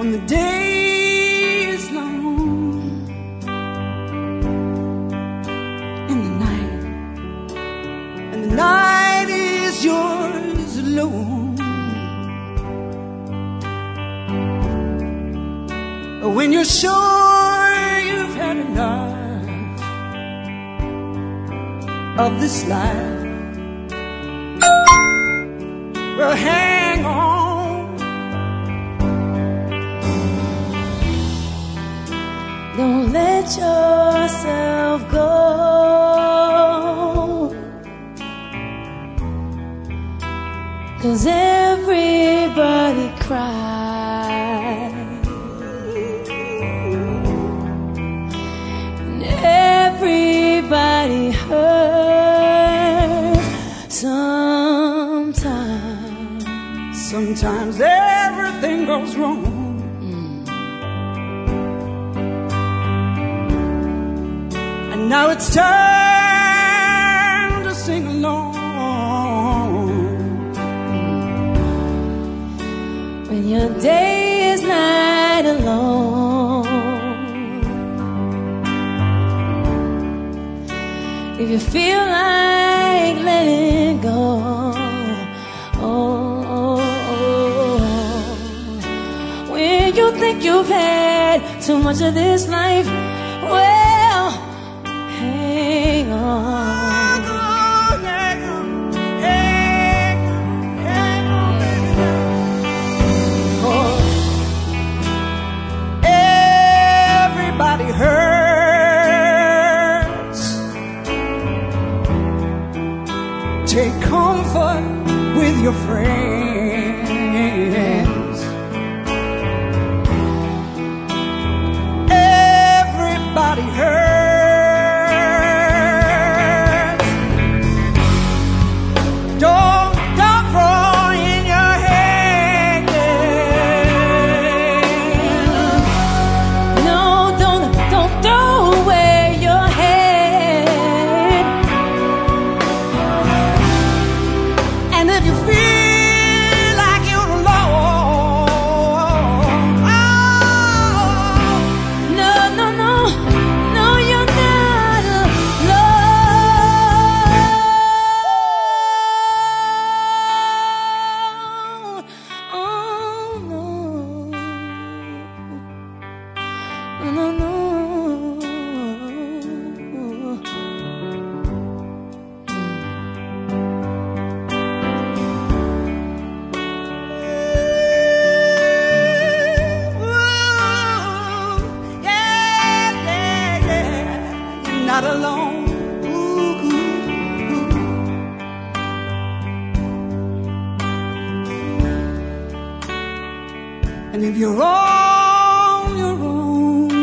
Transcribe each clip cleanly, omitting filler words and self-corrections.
when the day is long and the night is yours alone. When you're sure you've had enough of this life, well, hang on. Don't let yourself go, 'cause everybody cries and everybody hurts sometimes. Sometimes everything goes wrong. And now it's time to sing along. When your day is not alone, if you feel like letting go, when you think you've had too much of this life, well, hang on. Everybody hurts. Take comfort with your friends. Everybody hurts. Don't throw in your hand. No, don't throw away your head. And if you feel like you're alone, No, you're not alone. Oh, no. you're not alone. And if you're on your own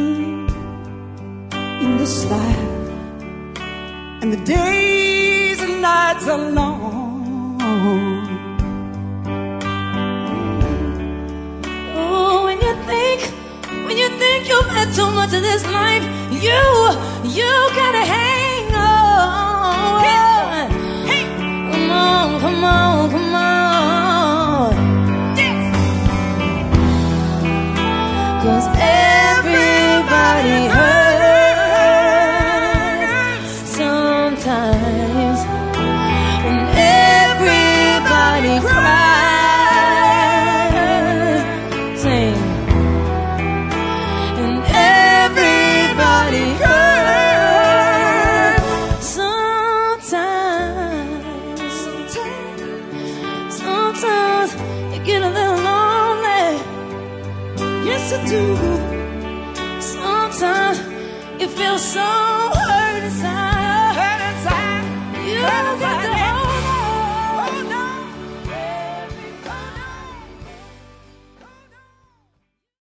in this life, and the days and nights are long, Oh, when you think you've had too much of this life, you gotta hang on. hey, Come on. yes, 'Cause everybody hurts sometimes, and everybody cries. Sing. And everybody hurts sometimes. Sometimes you get a little lonely. yes I do. Sometimes you feel so hurt inside. Hurt inside. You got to